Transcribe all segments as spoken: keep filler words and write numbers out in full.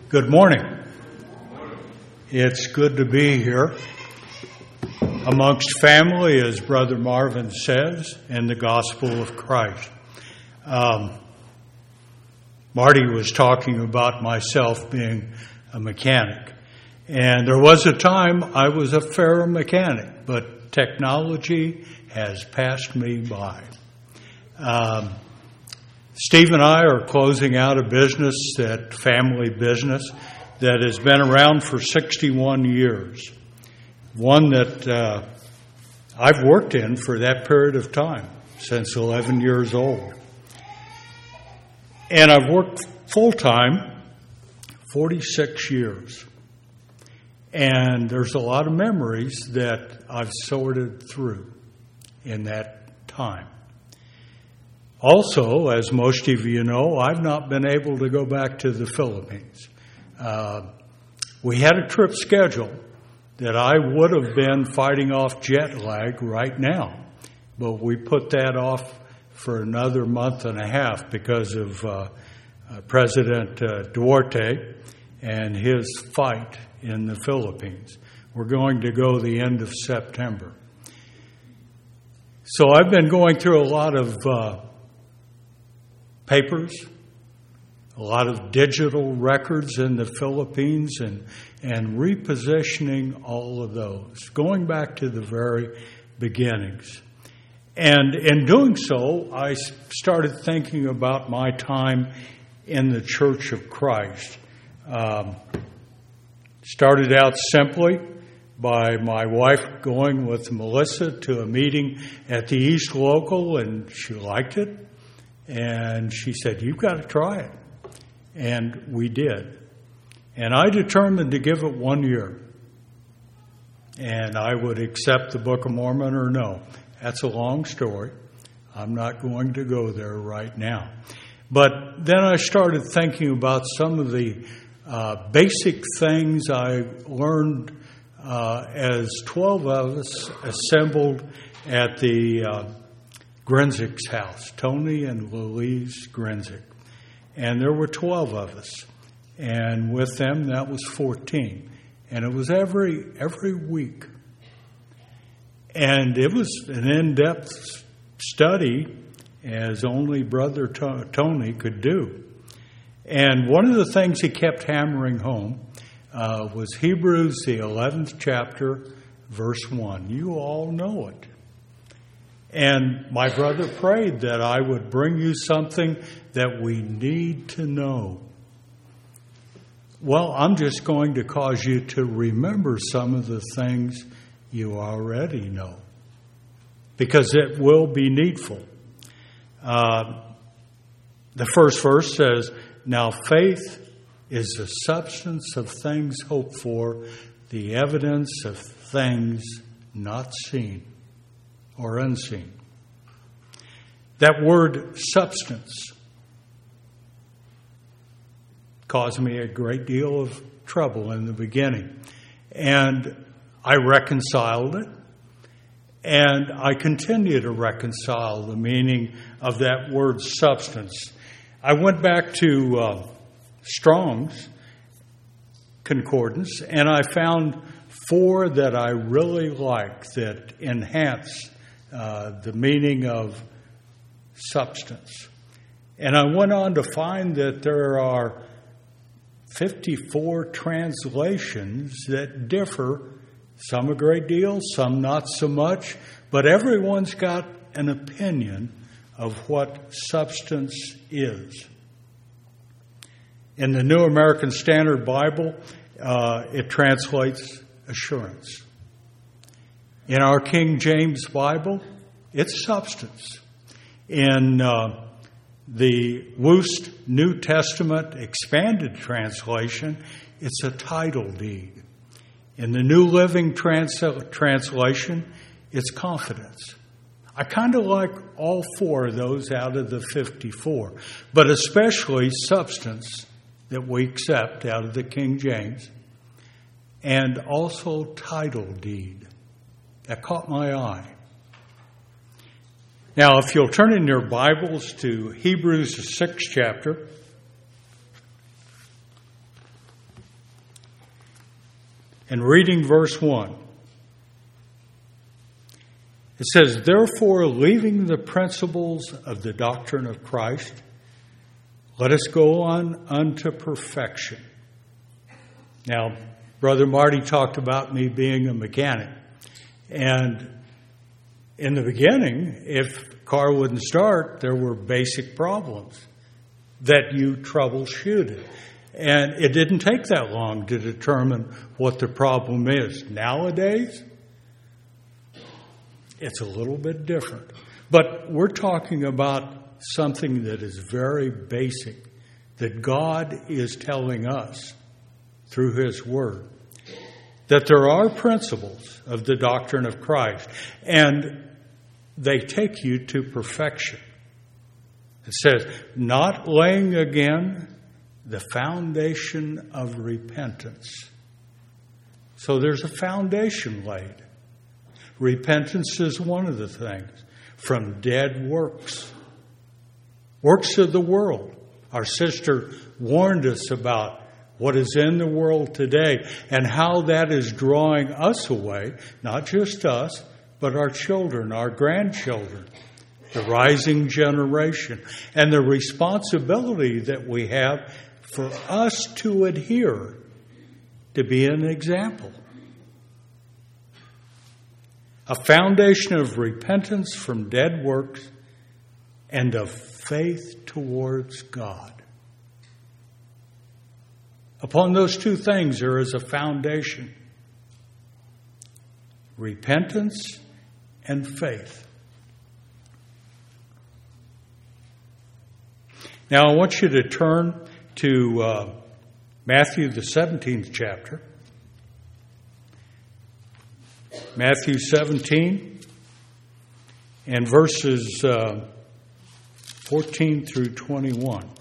Good morning. It's good to be here amongst family, as Brother Marvin says, in the gospel of Christ. Um, Marty was talking about myself being a mechanic. And there was a time I was a fair mechanic, but technology has passed me by. Um, Steve and I are closing out a business, that family business, that has been around for sixty-one years. One that uh, I've worked in for that period of time, since eleven years old. And I've worked full-time forty-six years. And there's a lot of memories that I've sorted through in that time. Also, as most of you know, I've not been able to go back to the Philippines. Uh, we had a trip scheduled that I would have been fighting off jet lag right now, but we put that off for another month and a half because of uh, uh, President uh, Duarte and his fight in the Philippines. We're going to go the end of September. So I've been going through a lot of uh, papers, a lot of digital records in the Philippines, and and repositioning all of those, going back to the very beginnings. And in doing so, I started thinking about my time in the Church of Christ. Um, started out simply by my wife going with Melissa to a meeting at the East Local, and she liked it. And she said, "You've got to try it." And we did. And I determined to give it one year. And I would accept the Book of Mormon or no. That's a long story. I'm not going to go there right now. But then I started thinking about some of the uh, basic things I learned uh, as twelve of us assembled at the uh, Grinzik's house, Tony and Louise Grinzik. And there were twelve of us. And with them, that was fourteen. And it was every every week. And it was an in-depth study, as only Brother Tony could do. And one of the things he kept hammering home uh, was Hebrews, the eleventh chapter, verse one. You all know it. And my brother prayed that I would bring you something that we need to know. Well, I'm just going to cause you to remember some of the things you already know, because it will be needful. Uh, the first verse says, "Now faith is the substance of things hoped for, the evidence of things not seen or unseen." That word substance caused me a great deal of trouble in the beginning. And I reconciled it, and I continue to reconcile the meaning of that word substance. I went back to uh, Strong's Concordance, and I found four that I really like that enhance uh, the meaning of substance. And I went on to find that there are fifty-four translations that differ, some a great deal, some not so much, but everyone's got an opinion of what substance is. In the New American Standard Bible, uh, it translates assurance. In our King James Bible, it's substance. In uh, the Woost New Testament Expanded Translation, it's a title deed. In the New Living Trans- Translation, it's confidence. I kind of like all four of those out of the fifty-four, but especially substance that we accept out of the King James, and also title deed. That caught my eye. Now, if you'll turn in your Bibles to Hebrews, the sixth chapter. And reading verse one, it says, "Therefore, leaving the principles of the doctrine of Christ, let us go on unto perfection." Now, Brother Marty talked about me being a mechanic. And in the beginning, if the car wouldn't start, there were basic problems that you troubleshooted. And it didn't take that long to determine what the problem is. Nowadays, it's a little bit different. But we're talking about something that is very basic, that God is telling us through His Word, that there are principles of the doctrine of Christ, and they take you to perfection. It says, not laying again the foundation of repentance. So there's a foundation laid. Repentance is one of the things. From dead works. Works of the world. Our sister warned us about what is in the world today and how that is drawing us away, not just us, but our children, our grandchildren, the rising generation, and the responsibility that we have for us to adhere, to be an example. A foundation of repentance from dead works and of faith towards God. Upon those two things, there is a foundation. Repentance and faith. Now, I want you to turn to uh, Matthew, the seventeenth chapter. Matthew seventeen and verses uh, fourteen through twenty-one.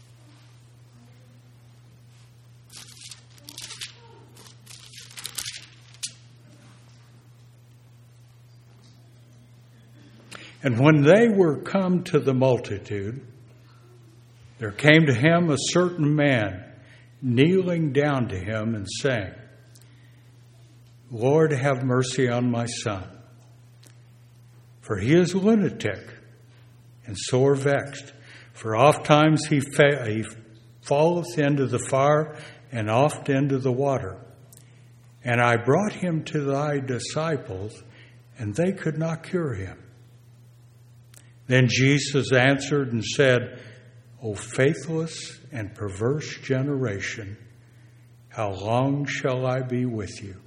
And when they were come to the multitude, there came to him a certain man, kneeling down to him and saying, Lord, have mercy on my son, for he is lunatic and sore vexed. For oft times he, fa- he falleth into the fire and oft into the water. And I brought him to thy disciples, and they could not cure him. Then Jesus answered and said, O faithless and perverse generation, how long shall I be with you?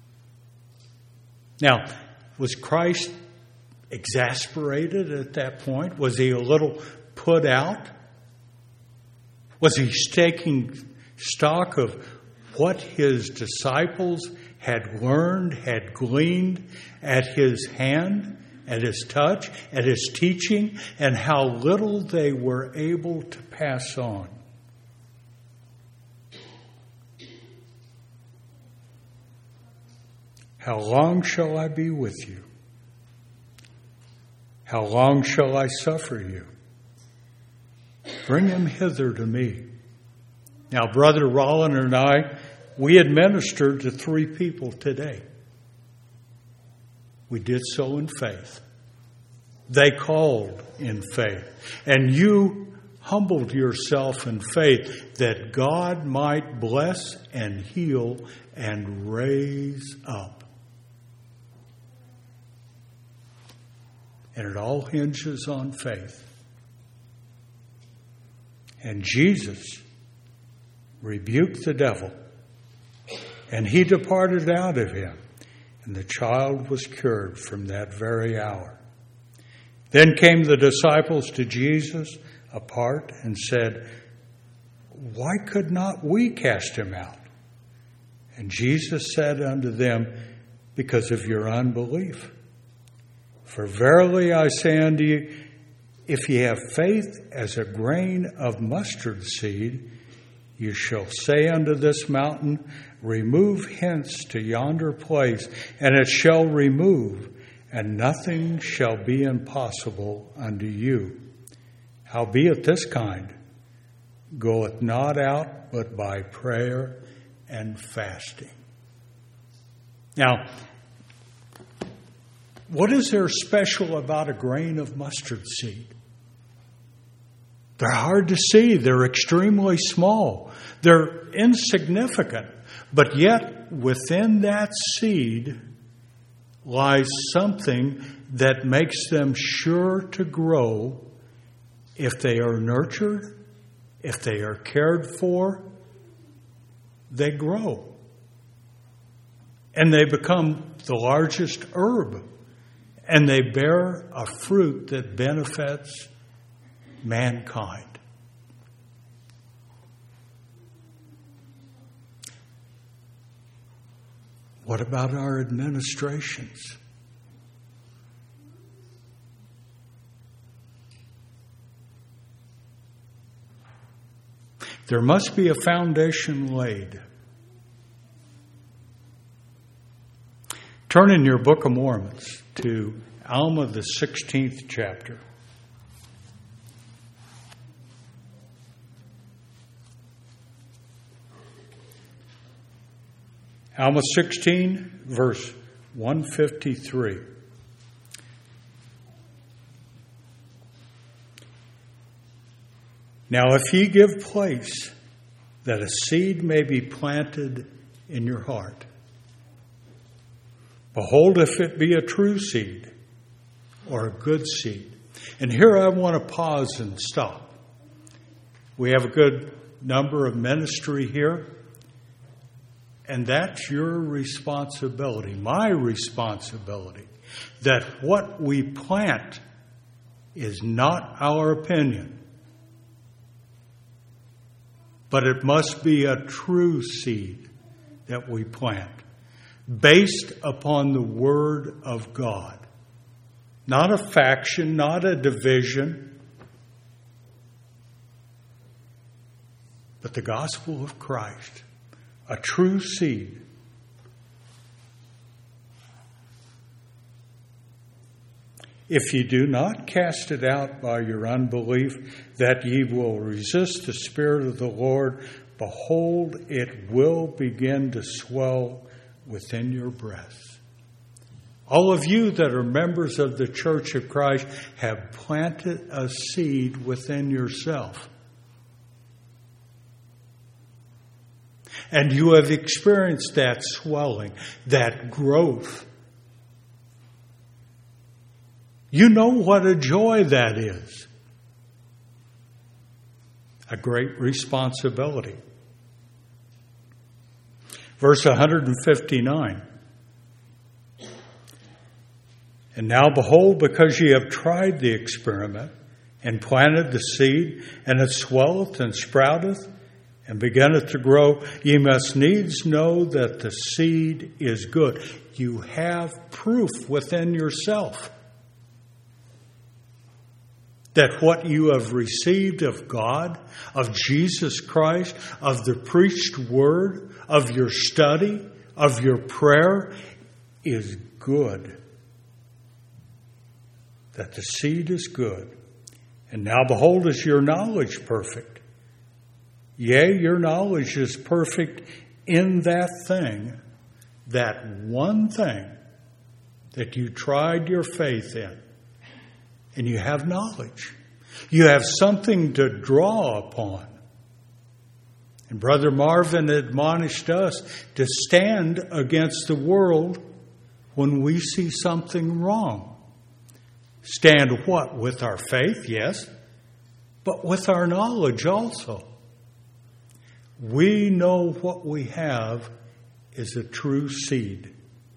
Now, was Christ exasperated at that point? Was he a little put out? Was he taking stock of what his disciples had learned, had gleaned at his hand, at his touch, at his teaching, and how little they were able to pass on? How long shall I be with you? How long shall I suffer you? Bring him hither to me. Now, Brother Rollin and I, we administered to three people today. We did so in faith. They called in faith. And you humbled yourself in faith that God might bless and heal and raise up. And it all hinges on faith. And Jesus rebuked the devil, and he departed out of him, and the child was cured from that very hour. Then came the disciples to Jesus apart and said, Why could not we cast him out? And Jesus said unto them, Because of your unbelief. For verily I say unto you, if ye have faith as a grain of mustard seed, you shall say unto this mountain, Remove hence to yonder place, and it shall remove, and nothing shall be impossible unto you. Howbeit this kind goeth not out but by prayer and fasting. Now, what is there special about a grain of mustard seed? They're hard to see. They're extremely small. They're insignificant. But yet, within that seed lies something that makes them sure to grow if they are nurtured, if they are cared for. They grow. And they become the largest herb. And they bear a fruit that benefits mankind. What about our administrations? There must be a foundation laid. Turn in your Book of Mormon to Alma, the sixteenth chapter. Alma sixteen, verse one fifty-three. Now, if ye give place that a seed may be planted in your heart, behold, if it be a true seed or a good seed. And here I want to pause and stop. We have a good number of ministry here. And that's your responsibility, my responsibility, that what we plant is not our opinion, but it must be a true seed that we plant, based upon the Word of God. Not a faction, not a division, but the gospel of Christ. A true seed. If ye do not cast it out by your unbelief, that ye will resist the Spirit of the Lord, behold, it will begin to swell within your breast. All of you that are members of the Church of Christ have planted a seed within yourself. And you have experienced that swelling, that growth. You know what a joy that is. A great responsibility. Verse one fifty-nine. And now behold, because ye have tried the experiment, and planted the seed, and it swelleth and sprouteth, and beginneth to grow, ye must needs know that the seed is good. You have proof within yourself that what you have received of God, of Jesus Christ, of the preached word, of your study, of your prayer, is good. That the seed is good. And now behold, is your knowledge perfect? Yea, your knowledge is perfect in that thing, that one thing that you tried your faith in. And you have knowledge. You have something to draw upon. And Brother Marvin admonished us to stand against the world when we see something wrong. Stand what? With our faith, yes, but with our knowledge also. We know what we have is a true seed.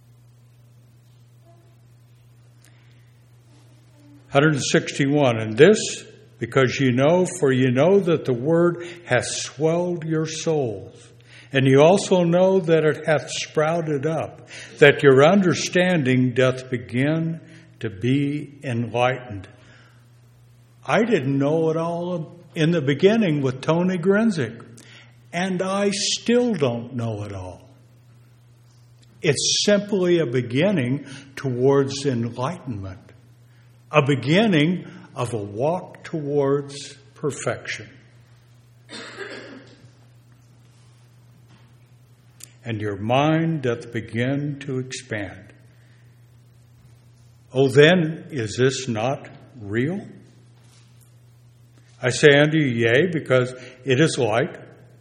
one sixty-one, and this because you know, for you know that the word hath swelled your souls. And you also know that it hath sprouted up, that your understanding doth begin to be enlightened. I didn't know it all in the beginning with Tony Grinzik, and I still don't know it all. It's simply a beginning towards enlightenment, a beginning of a walk towards perfection. and your mind doth begin to expand. Oh, then is this not real? I say unto you, yea, because it is light.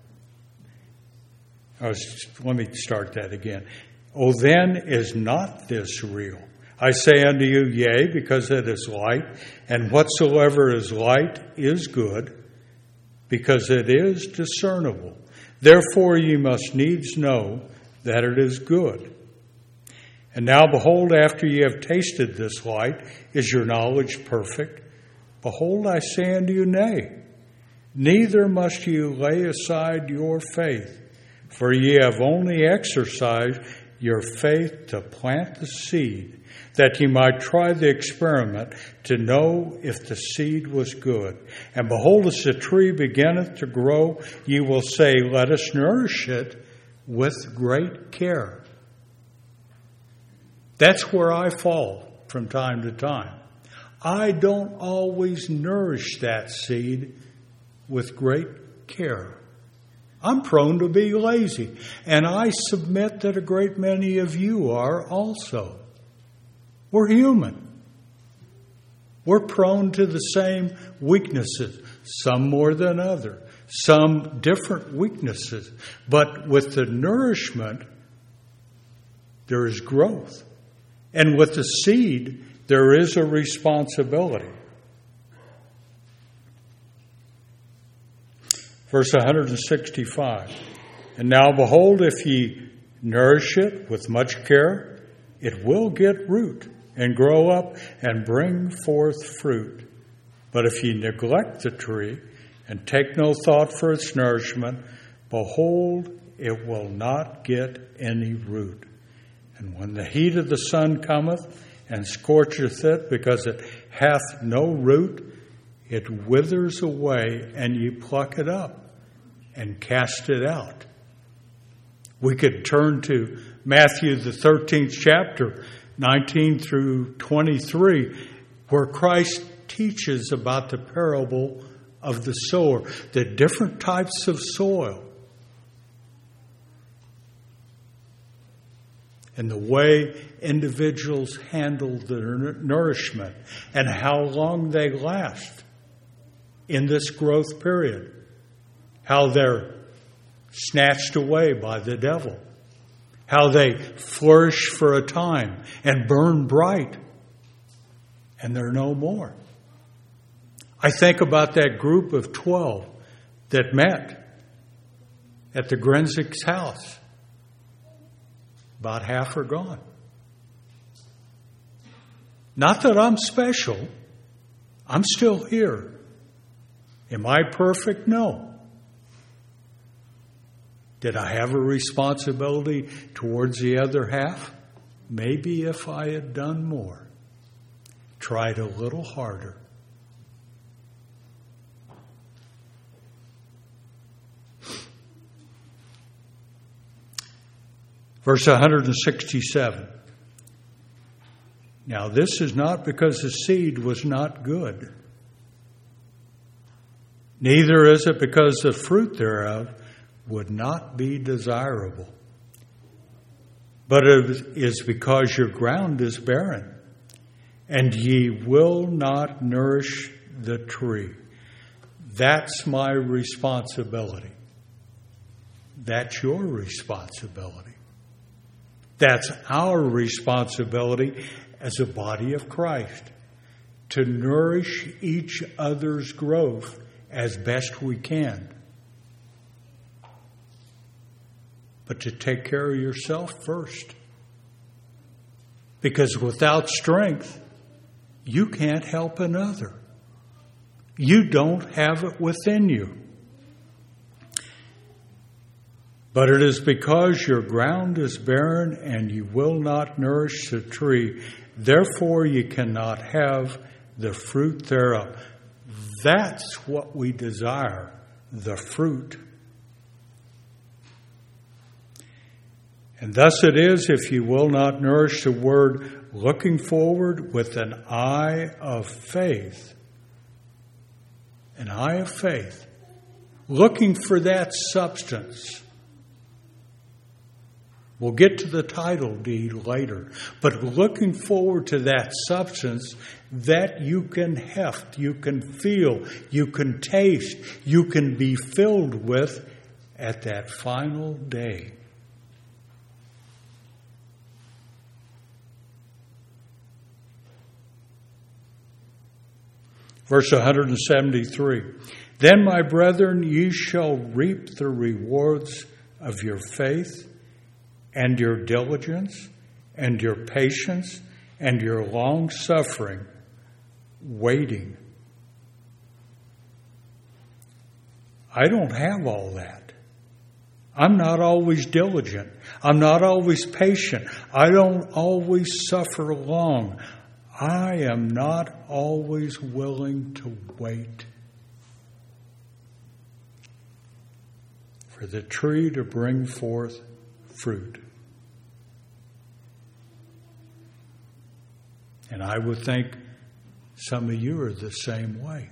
I was, let me start that again. Oh, then is not this real? I say unto you, yea, because it is light, and whatsoever is light is good, because it is discernible. Therefore ye must needs know that it is good. And now behold, after ye have tasted this light, is your knowledge perfect? Behold, I say unto you, nay. Neither must you lay aside your faith, for ye have only exercised your faith to plant the seed, that ye might try the experiment to know if the seed was good. And behold, as the tree beginneth to grow, ye will say, let us nourish it with great care. That's where I fall from time to time. I don't always nourish that seed with great care. I'm prone to be lazy, and I submit that a great many of you are also. We're human. We're prone to the same weaknesses, some more than others, some different weaknesses. But with the nourishment, there is growth. And with the seed, there is a responsibility. Verse one sixty-five. And now behold, if ye nourish it with much care, it will get root and grow up and bring forth fruit. But if ye neglect the tree and take no thought for its nourishment, behold, it will not get any root. And when the heat of the sun cometh and scorcheth it, because it hath no root, it withers away, and ye pluck it up and cast it out. We could turn to Matthew, the thirteenth chapter, nineteen through twenty-three, where Christ teaches about the parable of the sower, the different types of soil, and the way individuals handle their nourishment and how long they last in this growth period, how they're snatched away by the devil, how they flourish for a time and burn bright, and they're no more. I think about that group of twelve that met at the Grenzick's house. About half are gone. Not that I'm special. I'm still here. Am I perfect? No. Did I have a responsibility towards the other half? Maybe if I had done more. Tried a little harder. Verse one sixty-seven. Now this is not because the seed was not good. Neither is it because the fruit thereof would not be desirable. But it is because your ground is barren, and ye will not nourish the tree. That's my responsibility. That's your responsibility. That's our responsibility as a body of Christ, to nourish each other's growth as best we can. But to take care of yourself first. Because without strength, you can't help another. You don't have it within you. But it is because your ground is barren and you will not nourish the tree, therefore you cannot have the fruit thereof. That's what we desire, the fruit. And thus it is, if you will not nourish the word, looking forward with an eye of faith. An eye of faith. Looking for that substance We'll get to the title deed later. But looking forward to that substance that you can heft, you can feel, you can taste, you can be filled with at that final day. Verse one seventy-three. Then, my brethren, ye shall reap the rewards of your faith and your diligence and your patience and your long suffering, waiting. I don't have all that. I'm not always diligent. I'm not always patient. I don't always suffer long. I am not always willing to wait for the tree to bring forth fruit. And I would think some of you are the same way.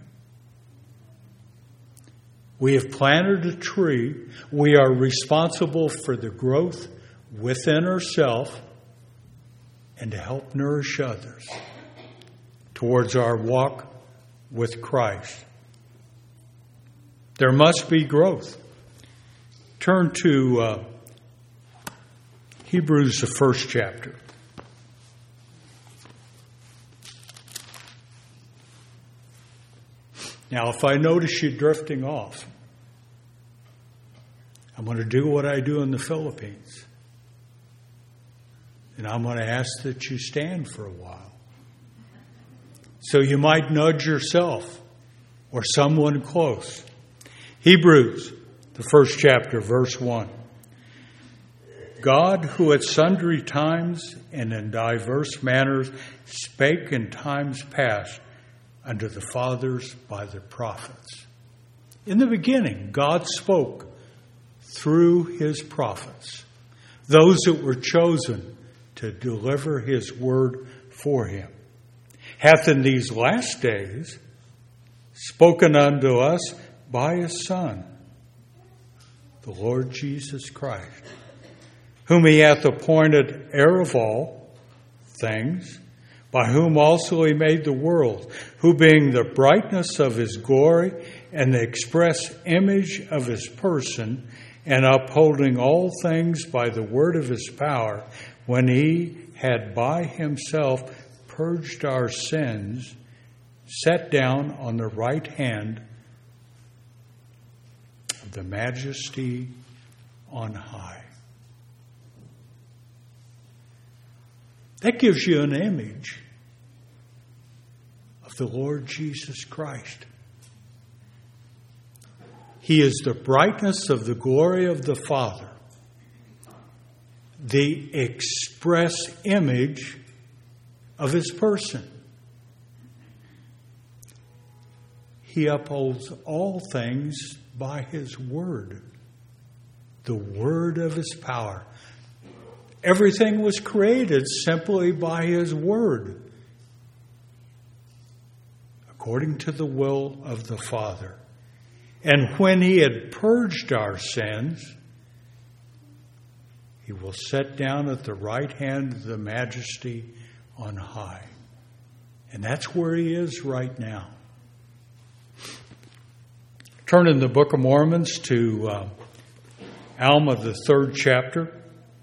We have planted a tree. We are responsible for the growth within ourselves and to help nourish others towards our walk with Christ. There must be growth. Turn to uh, Hebrews, the first chapter. Now, if I notice you drifting off, I'm going to do what I do in the Philippines. And I'm going to ask that you stand for a while. So you might nudge yourself or someone close. Hebrews, the first chapter, verse one. God, who at sundry times and in diverse manners spake in times past unto the fathers by the prophets. In the beginning, God spoke through his prophets, those that were chosen to deliver his word for him. Hath in these last days spoken unto us by his Son, the Lord Jesus Christ, whom he hath appointed heir of all things, by whom also he made the world, who being the brightness of his glory and the express image of his person, and upholding all things by the word of his power, when he had by himself purged our sins, sat down on the right hand of the majesty on high. That gives you an image of the Lord Jesus Christ. He is the brightness of the glory of the Father, the express image of his person. He upholds all things by his word, the word of his power. Everything was created simply by his word, according to the will of the Father. And when he had purged our sins, he will sit down at the right hand of the majesty on high. And that's where he is right now. Turn in the Book of Mormon to uh, Alma, the third chapter.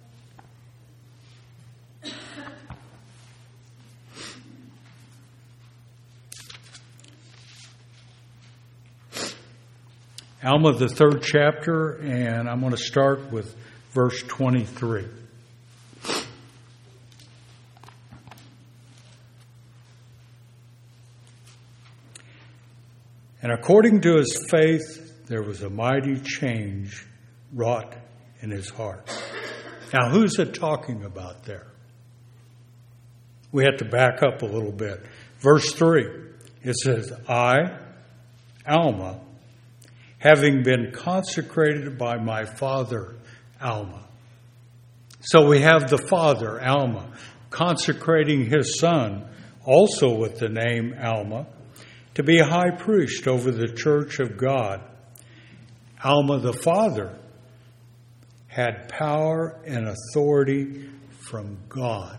Alma, the third chapter, and I'm going to start with verse twenty-three. And according to his faith, there was a mighty change wrought in his heart. Now, who's it talking about there? We have to back up a little bit. Verse three, it says, I, Alma, having been consecrated by my father, Alma. So we have the father, Alma, consecrating his son, also with the name Alma, to be a high priest over the church of God. Alma the father, had power and authority from God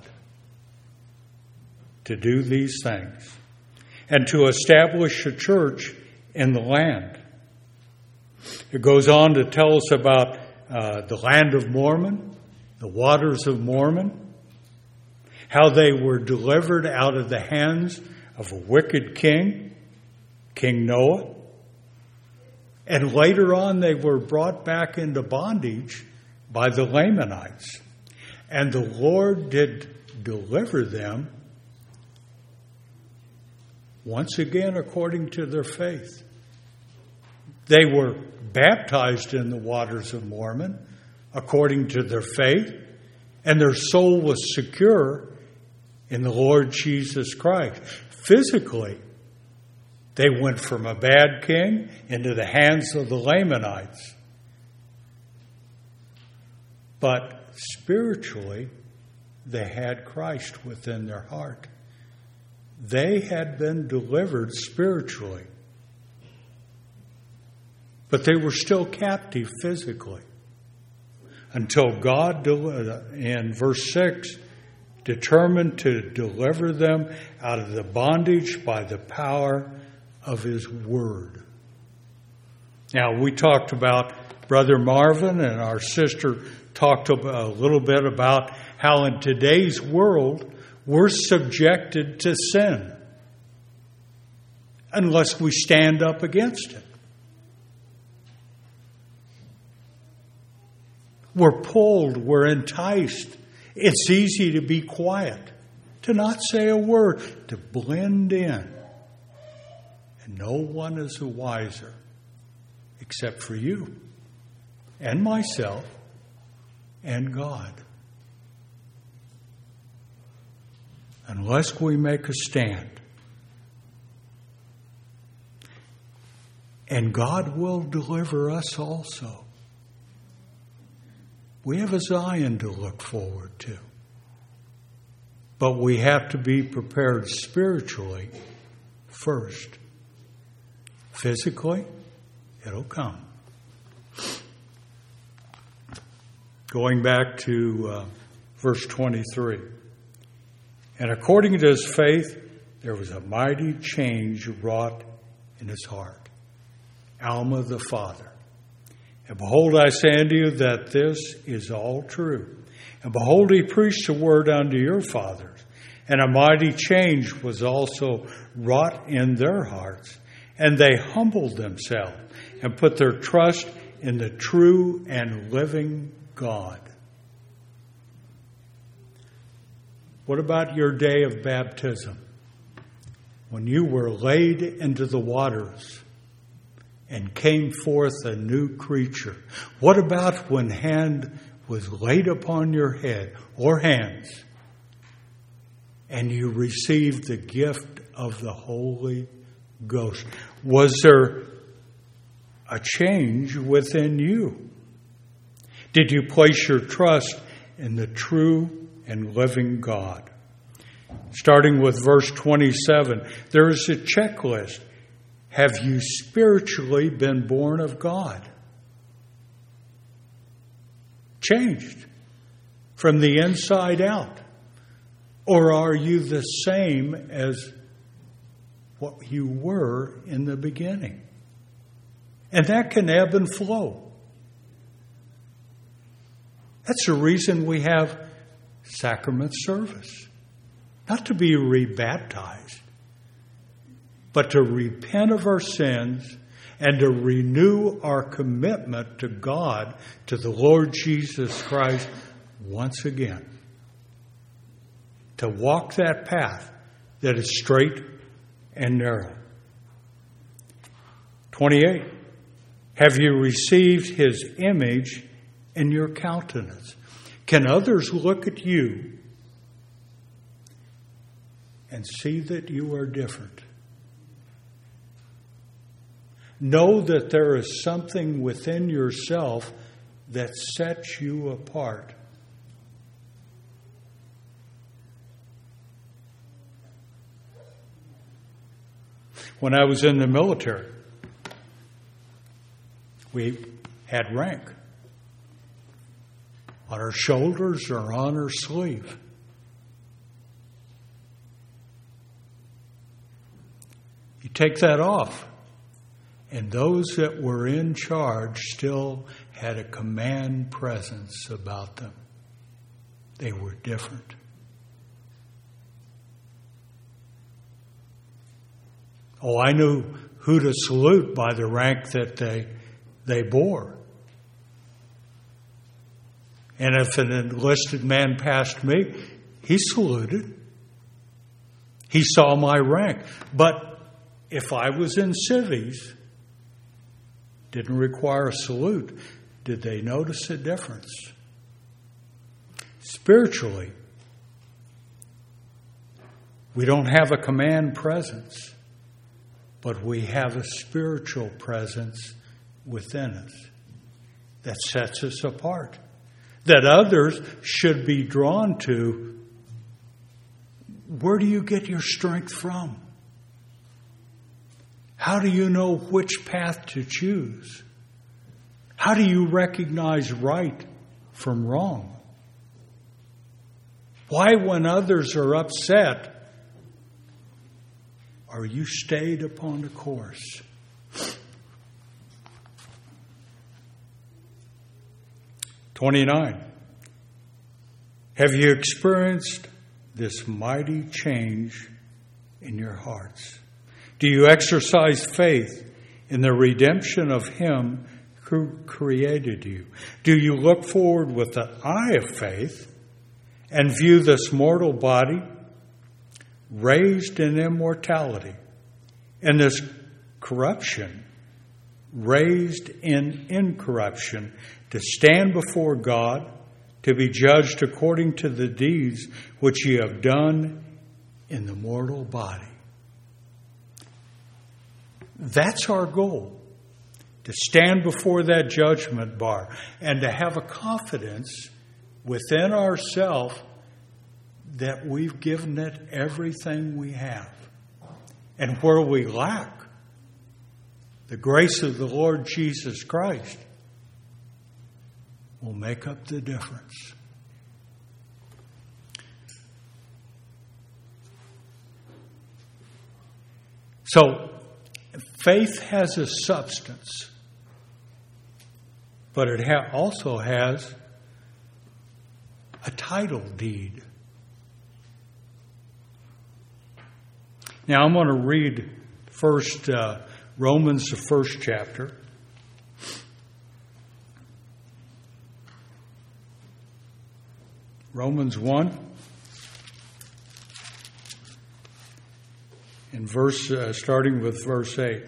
to do these things and to establish a church in the land. It goes on to tell us about uh, the land of Mormon, the waters of Mormon, how they were delivered out of the hands of a wicked king, King Noah. And later on, they were brought back into bondage by the Lamanites. And the Lord did deliver them once again according to their faith. They were baptized in the waters of Mormon according to their faith, and their soul was secure in the Lord Jesus Christ. Physically, they went from a bad king into the hands of the Lamanites. But spiritually, they had Christ within their heart. They had been delivered spiritually. But they were still captive physically. Until God, in verse six, determined to deliver them out of the bondage by the power of His Word. Now, we talked about Brother Marvin, and our sister talked a little bit about how in today's world we're subjected to sin unless we stand up against it. We're pulled, we're enticed. It's easy to be quiet, to not say a word, to blend in. And no one is the wiser except for you and myself and God. Unless we make a stand. And God will deliver us also. We have a Zion to look forward to. But we have to be prepared spiritually first. Physically, it'll come. Going back to uh, verse twenty-three. And according to his faith, there was a mighty change wrought in his heart. Alma the father. And behold, I say unto you that this is all true. And behold, he preached a word unto your fathers. And a mighty change was also wrought in their hearts. And they humbled themselves and put their trust in the true and living God. What about your day of baptism? When you were laid into the waters and came forth a new creature. What about when hand was laid upon your head or hands and you received the gift of the Holy Ghost? Was there a change within you? Did you place your trust in the true and living God? Starting with verse twenty-seven, there is a checklist. Have you spiritually been born of God? Changed from the inside out? Or are you the same as what you were in the beginning? And that can ebb and flow. That's the reason we have sacrament service. Not to be rebaptized, but to repent of our sins and to renew our commitment to God, to the Lord Jesus Christ once again. To walk that path that is straight and narrow. twenty-eight. Have you received His image in your countenance? Can others look at you and see that you are different? Know that there is something within yourself that sets you apart. When I was in the military, we had rank. on her shoulders or on her sleeve. You take that off, and those that were in charge still had a command presence about them. They were different. Oh, I knew who to salute by the rank that they they bore. And if an enlisted man passed me, he saluted. He saw my rank. But if I was in civvies, didn't require a salute, did they notice a difference? Spiritually, we don't have a command presence, but we have a spiritual presence within us that sets us apart, that others should be drawn to. Where do you get your strength from? How do you know which path to choose? How do you recognize right from wrong? Why, when others are upset, are you stayed upon the course? twenty-nine. Have you experienced this mighty change in your hearts? Do you exercise faith in the redemption of Him who created you? Do you look forward with the eye of faith and view this mortal body raised in immortality and this corruption raised in incorruption to stand before God to be judged according to the deeds which ye have done in the mortal body? That's our goal, to stand before that judgment bar and to have a confidence within ourselves that we've given it everything we have. And where we lack, the grace of the Lord Jesus Christ will make up the difference. So, faith has a substance, but it ha- also has a title deed. Now I'm going to read first uh, Romans, the first chapter. Romans one, in verse, uh, starting with verse eight.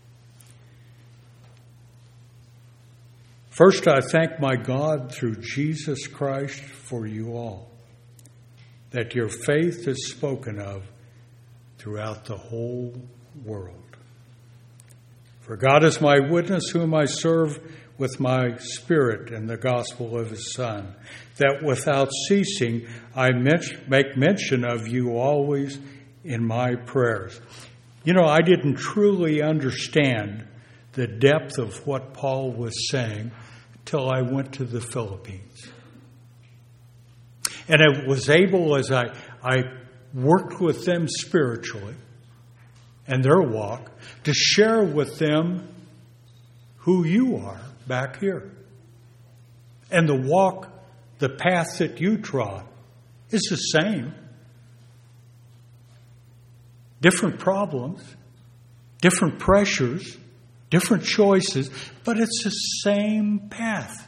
First, I thank my God through Jesus Christ for you all, that your faith is spoken of throughout the whole world. For God is my witness, whom I serve with my spirit in the gospel of His Son, that without ceasing I make mention of you always in my prayers. You know, I didn't truly understand the depth of what Paul was saying till I went to the Philippines. And I was able, as I, I worked with them spiritually and their walk, to share with them who you are back here. And the walk, the path that you trod is the same. Different problems, different pressures, different choices, but it's the same path.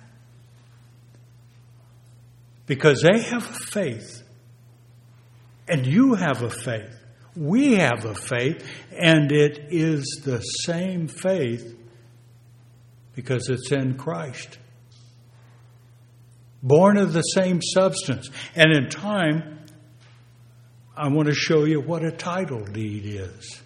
Because they have a faith, and you have a faith. We have a faith, and it is the same faith because it's in Christ. Born of the same substance. And in time, I want to show you what a title deed is.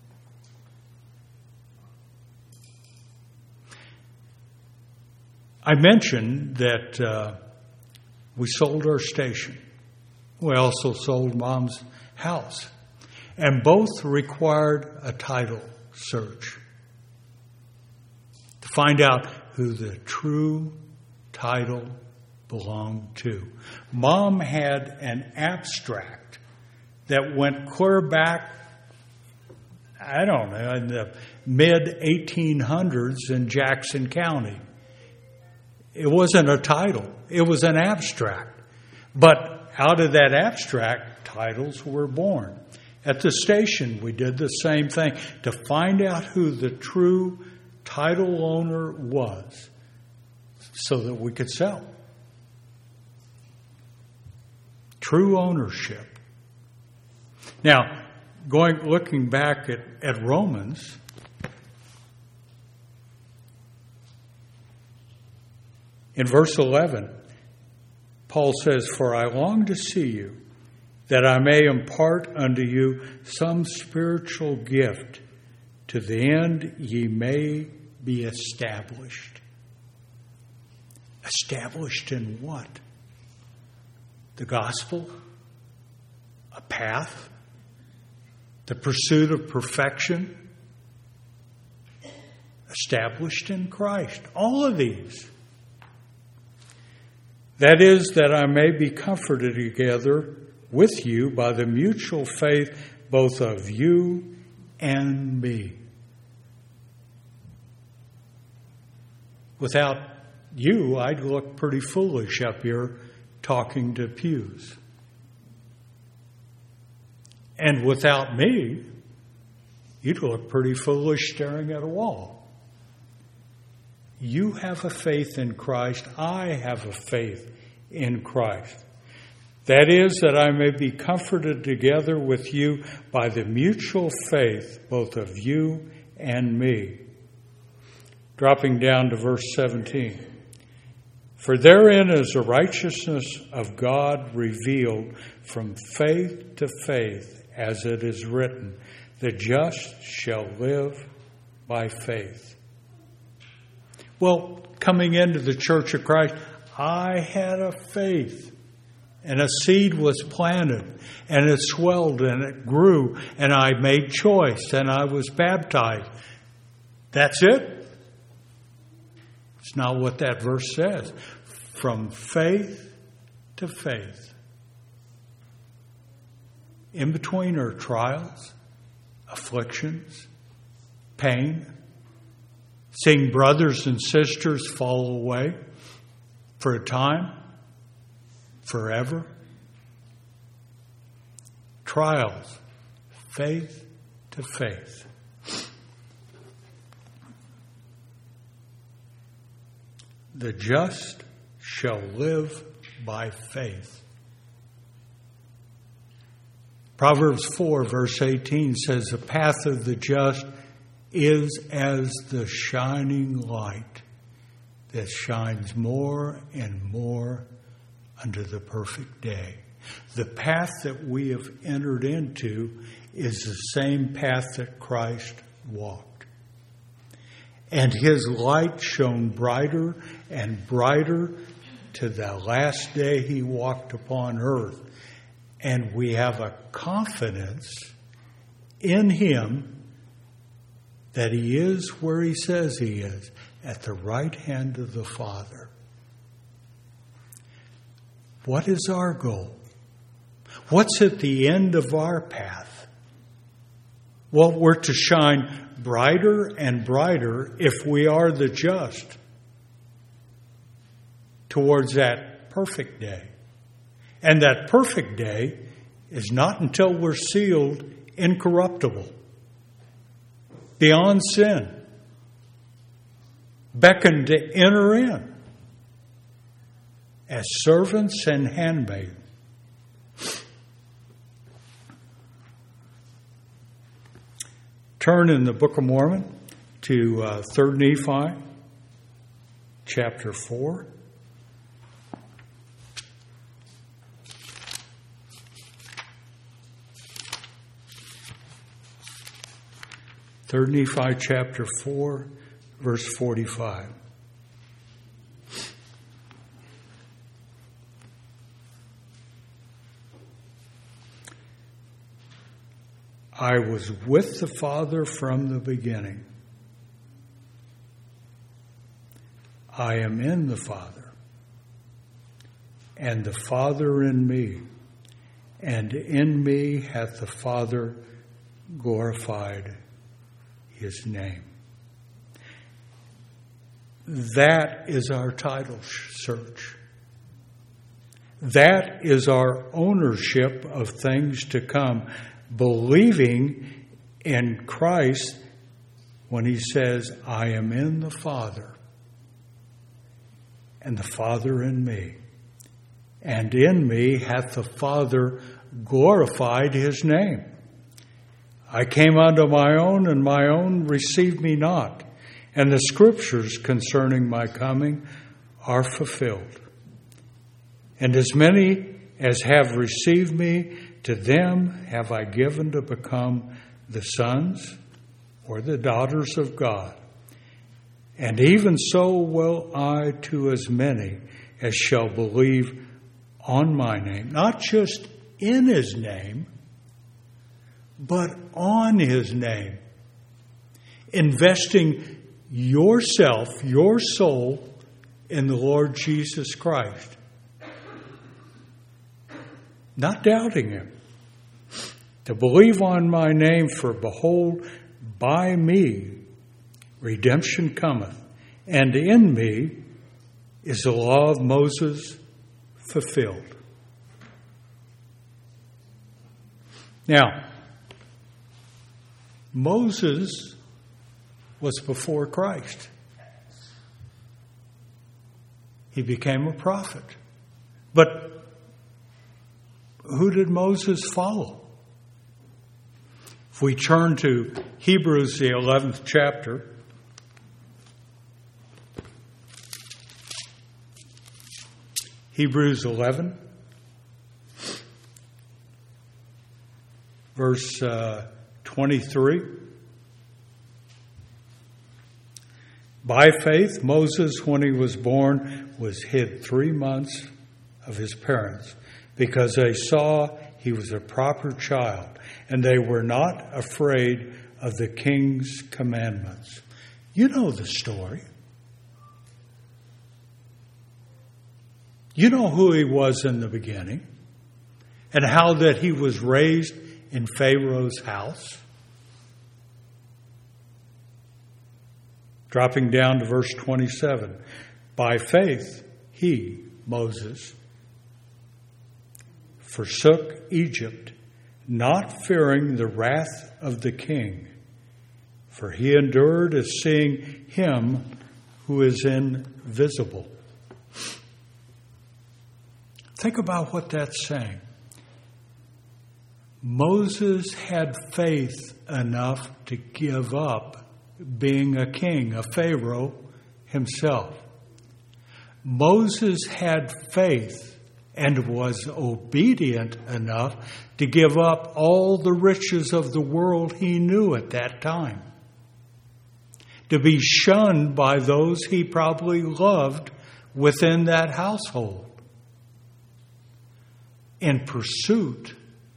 I mentioned that uh, we sold our station. We also sold Mom's house. And both required a title search to find out who the true title belonged to. Mom had an abstract that went clear back, I don't know, in the mid eighteen hundreds in Jackson County. It wasn't a title. It was an abstract. But out of that abstract, titles were born. At the station, we did the same thing to find out who the true title owner was so that we could sell. True ownership. Now, going looking back at, at Romans, in verse eleven, Paul says, "For I long to see you, that I may impart unto you some spiritual gift, to the end ye may be established." Established in what? The gospel? A path? The pursuit of perfection? Established in Christ. All of these. That is, that I may be comforted together with you by the mutual faith both of you and me. Without you, I'd look pretty foolish up here talking to pews. And without me, you'd look pretty foolish staring at a wall. You have a faith in Christ. I have a faith in Christ. That is, that I may be comforted together with you by the mutual faith, both of you and me. Dropping down to verse seventeen. For therein is the righteousness of God revealed from faith to faith, as it is written, the just shall live by faith. Well, coming into the Church of Christ, I had a faith, and a seed was planted, and it swelled, and it grew, and I made choice, and I was baptized. That's it? It's not what that verse says. From faith to faith. In between are trials, afflictions, pain, seeing brothers and sisters fall away for a time, forever. Trials, faith to faith. The just shall live by faith. Proverbs four, verse eighteen says, the path of the just is as the shining light that shines more and more unto the perfect day. The path that we have entered into is the same path that Christ walked. And his light shone brighter and brighter to the last day he walked upon earth. And we have a confidence in him that he is where he says he is, at the right hand of the Father. What is our goal? What's at the end of our path? Well, we're to shine brighter and brighter if we are the just towards that perfect day. And that perfect day is not until we're sealed incorruptible, beyond sin, beckoned to enter in as servants and handmaids. Turn in the Book of Mormon to uh, Third Nephi, chapter four. Third Nephi, chapter four, verse forty-five. I was with the Father from the beginning. I am in the Father. and the Father in me, and in me hath the Father glorified his name. That is our title search. That is our ownership of things to come, believing in Christ when he says, I am in the Father, and the Father in me. And in me hath the Father glorified his name. I came unto my own, and my own received me not. And the scriptures concerning my coming are fulfilled. And as many as have received me, to them have I given to become the sons or the daughters of God. And even so will I to as many as shall believe on my name, not just in his name, but on his name. Investing yourself, your soul, in the Lord Jesus Christ. Not doubting him. To believe on my name, for behold, by me redemption cometh, and in me is the law of Moses fulfilled. Now, Moses was before Christ. He became a prophet. But who did Moses follow? If we turn to Hebrews, the eleventh chapter, Hebrews eleven, verse uh, twenty-three. By faith, Moses, when he was born, was hid three months of his parents, because they saw he was a proper child, and they were not afraid of the king's commandments. You know the story. You know who he was in the beginning, and how that he was raised in Pharaoh's house. Dropping down to verse twenty-seven. By faith, he, Moses, forsook Egypt, not fearing the wrath of the king, for he endured as seeing him who is invisible. Think about what that's saying. Moses had faith enough to give up being a king, a Pharaoh himself. Moses had faith and was obedient enough to give up all the riches of the world he knew at that time, to be shunned by those he probably loved within that household, in pursuit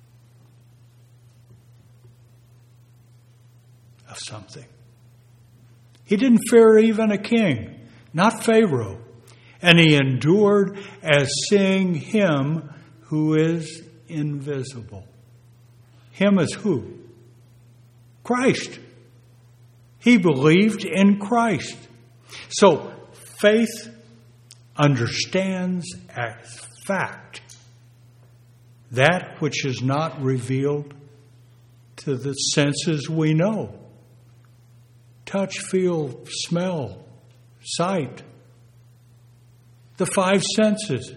of something. He didn't fear even a king, not Pharaoh. And he endured as seeing him who is invisible. Him is who? Christ. He believed in Christ. So faith understands as fact that which is not revealed to the senses we know. Touch, feel, smell, sight. The five senses.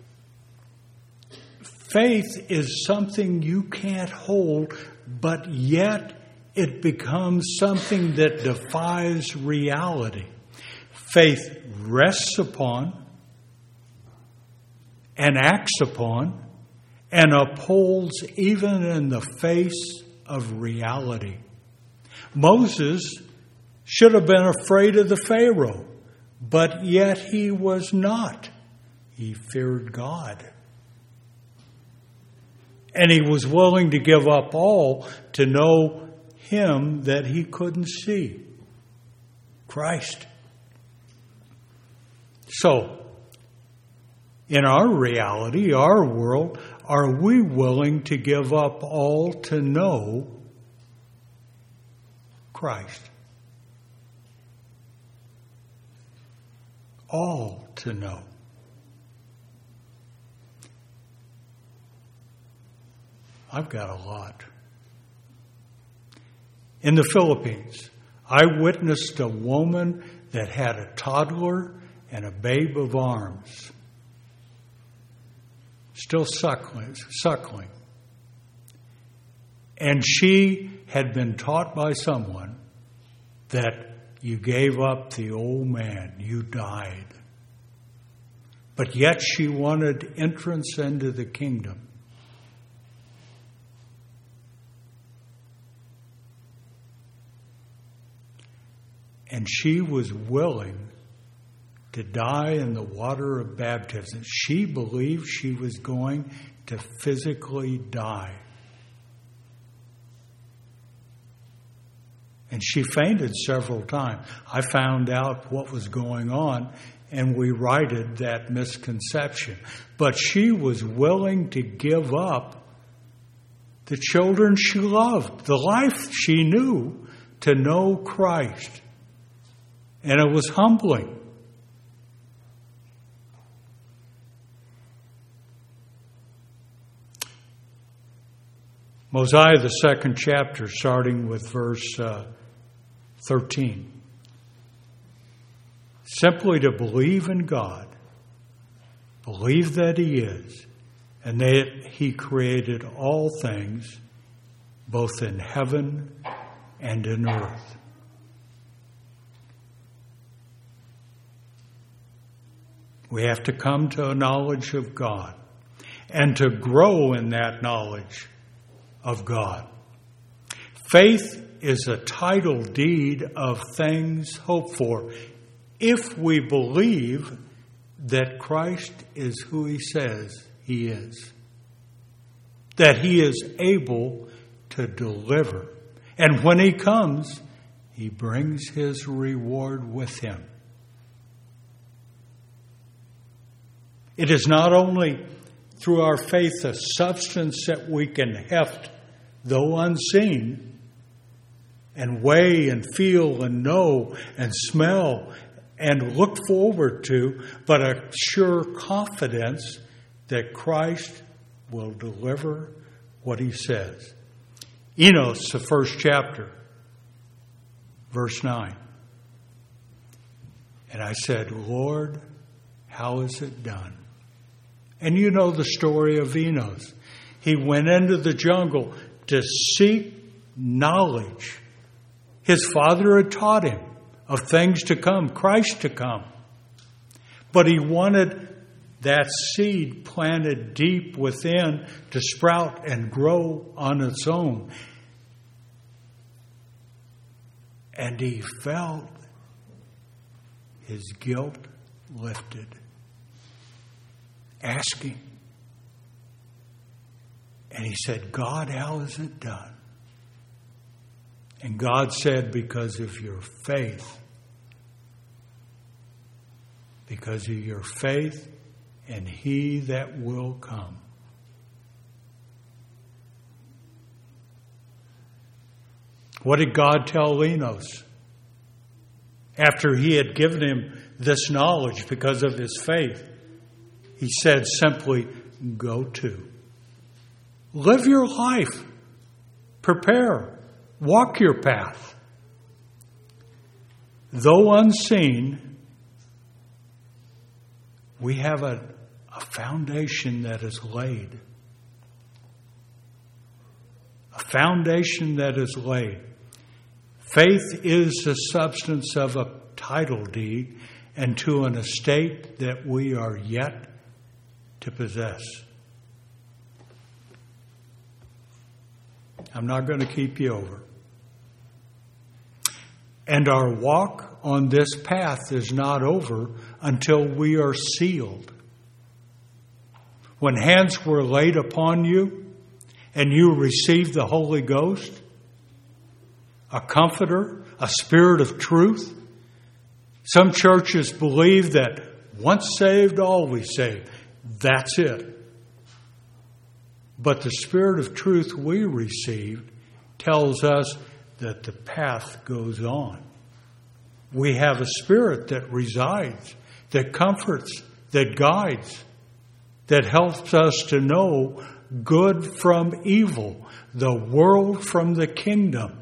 Faith is something you can't hold, but yet it becomes something that defies reality. Faith rests upon and acts upon and upholds even in the face of reality. Moses should have been afraid of the Pharaoh, but yet he was not. He feared God. And he was willing to give up all to know him that he couldn't see, Christ. So, in our reality, our world, are we willing to give up all to know Christ? All to know. I've got a lot. In the Philippines, I witnessed a woman that had a toddler and a babe of arms, still suckling, suckling. And she had been taught by someone that you gave up the old man, you died. But yet she wanted entrance into the kingdom. And she was willing to die in the water of baptism. She believed she was going to physically die. And she fainted several times. I found out what was going on, and we righted that misconception. But she was willing to give up the children she loved, the life she knew, to know Christ. And it was humbling. Mosiah, the second chapter, starting with verse uh, thirteen. Simply to believe in God, believe that He is, and that He created all things, both in heaven and in earth. We have to come to a knowledge of God and to grow in that knowledge of God. Faith is a title deed of things hoped for if we believe that Christ is who He says He is, that He is able to deliver. And when He comes, He brings His reward with Him. It is not only through our faith a substance that we can heft, though unseen, and weigh and feel and know and smell and look forward to, but a sure confidence that Christ will deliver what He says. Enos, the first chapter, verse nine. And I said, Lord, how is it done? And you know the story of Enos. He went into the jungle to seek knowledge. His father had taught him of things to come, Christ to come. But he wanted that seed planted deep within to sprout and grow on its own. And he felt his guilt lifted. Asking. And he said, God, how is it done? And God said, because of your faith. Because of your faith in He that will come. What did God tell Enos? After He had given him this knowledge because of his faith, He said simply, go to. Live your life. Prepare. Walk your path. Though unseen, we have a, a foundation that is laid. A foundation that is laid. Faith is the substance of a title deed and to an estate that we are yet to possess. I'm not going to keep you over. And our walk on this path is not over until we are sealed. When hands were laid upon you and you received the Holy Ghost, a comforter, a spirit of truth. Some churches believe that once saved, always saved. That's it. But the Spirit of truth we received tells us that the path goes on. We have a Spirit that resides, that comforts, that guides, that helps us to know good from evil, the world from the kingdom.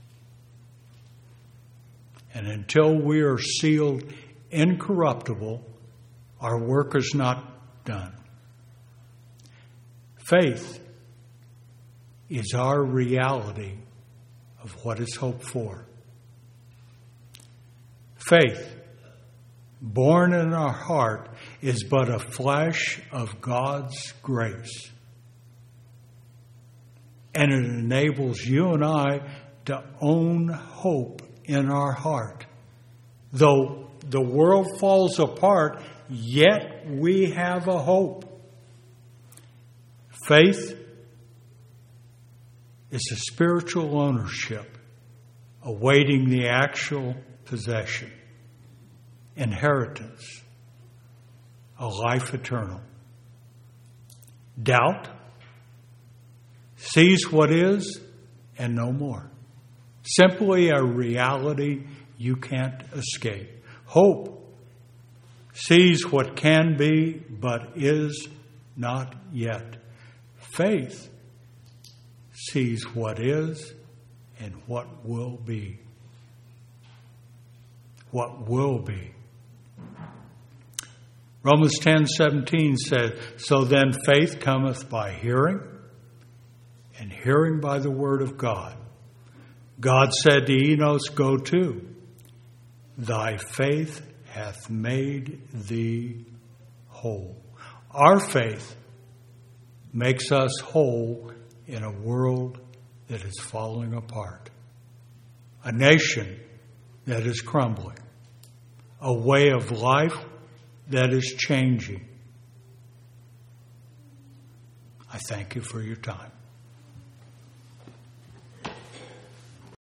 And until we are sealed incorruptible, our work is not done. Faith is our reality of what is hoped for. Faith, born in our heart, is but a flash of God's grace. And it enables you and I to own hope in our heart. Though the world falls apart, yet we have a hope. Faith is a spiritual ownership awaiting the actual possession, inheritance, a life eternal. Doubt sees what is and no more. Simply a reality you can't escape. Hope sees what can be but is not yet. Faith sees what is and what will be. What will be. Romans ten seventeen says, "So then faith cometh by hearing, and hearing by the word of God. God said to Enos, Go to, thy faith hath made thee whole." Our faith makes us whole in a world that is falling apart, a nation that is crumbling, a way of life that is changing. I thank you for your time.